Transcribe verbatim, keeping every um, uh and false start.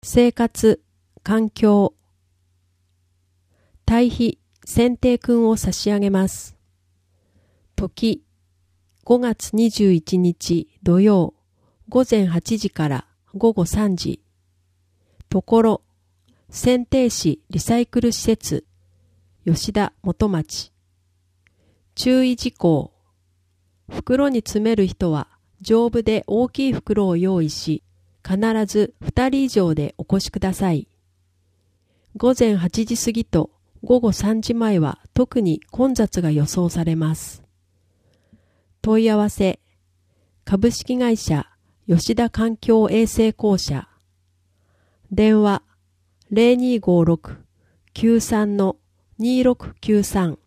生活、環境。堆肥、剪定君を差し上げます。時、ごがつにじゅういちにち土曜、午前はちじから午後さんじ。ところ、剪定市リサイクル施設、吉田元町。注意事項。袋に詰める人は丈夫で大きい袋を用意し、必ずふたり以上でお越しください。午前はちじ過ぎと午後さんじまえは特に混雑が予想されます。問い合わせ、株式会社吉田環境衛生公社。電話 ゼロにーごーろく きゅうさん にーろくきゅうさん